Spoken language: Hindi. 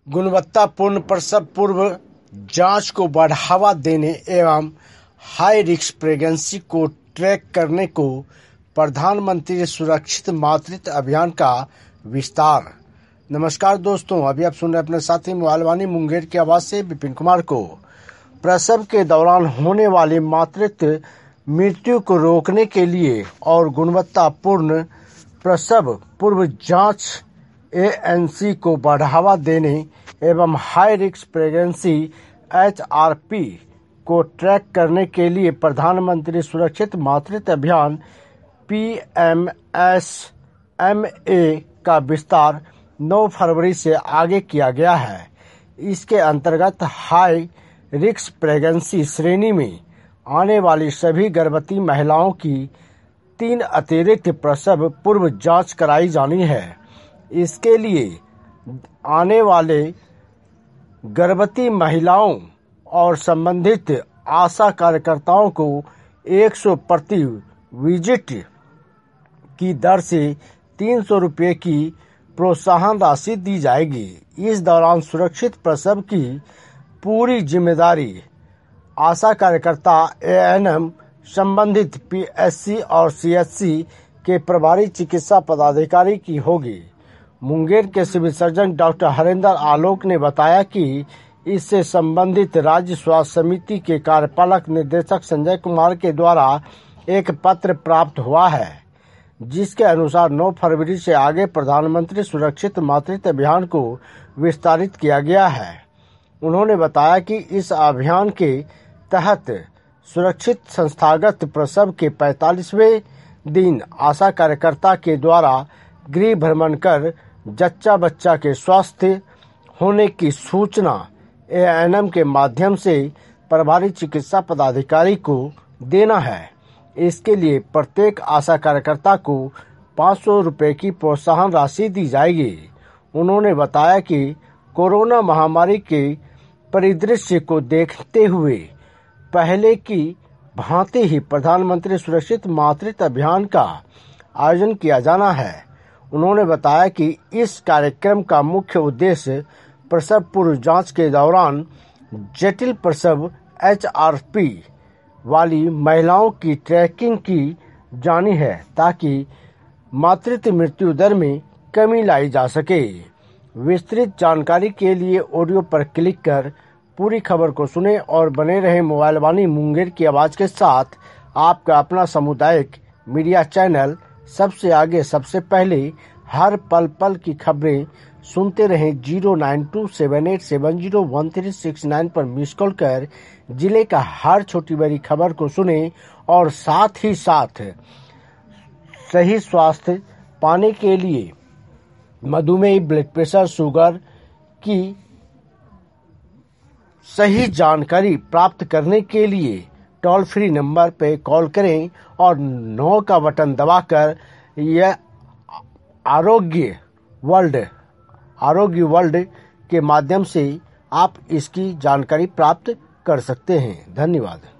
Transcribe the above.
गुणवत्तापूर्ण प्रसव पूर्व जांच को बढ़ावा देने एवं हाई रिस्क प्रेगनेंसी को ट्रैक करने को प्रधानमंत्री सुरक्षित मातृत्व अभियान का विस्तार। नमस्कार दोस्तों, अभी आप सुन रहे अपने साथी मोबाइल वाणी मुंगेर की आवाज से विपिन कुमार को। प्रसव के दौरान होने वाली मातृत्व मृत्यु को रोकने के लिए और गुणवत्तापूर्ण प्रसव पूर्व जांच ANC को बढ़ावा देने एवं हाई रिस्क प्रेगनेंसी HRP को ट्रैक करने के लिए प्रधानमंत्री सुरक्षित मातृत्व अभियान PMSMA का विस्तार 9 फरवरी से आगे किया गया है। इसके अंतर्गत हाई रिस्क प्रेगनेंसी श्रेणी में आने वाली सभी गर्भवती महिलाओं की 3 अतिरिक्त प्रसव पूर्व जांच कराई जानी है। इसके लिए आने वाले गर्भवती महिलाओं और संबंधित आशा कार्यकर्ताओं को 100 प्रति विजिट की दर से 300 रुपये की प्रोत्साहन राशि दी जाएगी। इस दौरान सुरक्षित प्रसव की पूरी जिम्मेदारी आशा कार्यकर्ता ANM संबंधित PSC और CHC के प्रभारी चिकित्सा पदाधिकारी की होगी। मुंगेर के civil surgeon doctor Harendra Alok ने बताया कि इससे संबंधित राज्य स्वास्थ्य समिति के कार्यपालक निदेशक संजय कुमार के द्वारा एक पत्र प्राप्त हुआ है, जिसके अनुसार 9 फरवरी से आगे प्रधानमंत्री सुरक्षित मातृत्व अभियान को विस्तारित किया गया है। उन्होंने बताया कि इस अभियान के तहत सुरक्षित संस्थागत प्रसव के 45वें दिन आशा कार्यकर्ता के द्वारा गृह भ्रमण कर जच्चा बच्चा के स्वस्थ होने की सूचना ANM के माध्यम से प्रभारी चिकित्सा पदाधिकारी को देना है। इसके लिए प्रत्येक आशा कार्यकर्ता को 500 रुपये की प्रोत्साहन राशि दी जाएगी। उन्होंने बताया कि कोरोना महामारी के परिदृश्य को देखते हुए पहले की भांति ही प्रधानमंत्री सुरक्षित मातृत्व अभियान का आयोजन किया जाना है। उन्होंने बताया कि इस कार्यक्रम का मुख्य उद्देश्य प्रसव पूर्व जांच के दौरान जटिल प्रसव HRP वाली महिलाओं की ट्रैकिंग की जानी है, ताकि मातृत्व मृत्यु दर में कमी लाई जा सके। विस्तृत जानकारी के लिए ऑडियो पर क्लिक कर पूरी खबर को सुने और बने रहे मोबाइल वाणी मुंगेर की आवाज के साथ। आपका अपना सामुदायिक मीडिया चैनल सबसे आगे सबसे पहले हर पल पल की खबरें सुनते रहें। 09278701369 पर मिस कॉल कर जिले का हर छोटी बड़ी खबर को सुने और साथ ही साथ सही स्वास्थ्य पाने के लिए मधुमेह, ब्लड प्रेशर, शुगर की सही जानकारी प्राप्त करने के लिए टोल फ्री नंबर पर कॉल करें और 9 का बटन दबाकर यह आरोग्य वर्ल्ड के माध्यम से आप इसकी जानकारी प्राप्त कर सकते हैं। धन्यवाद।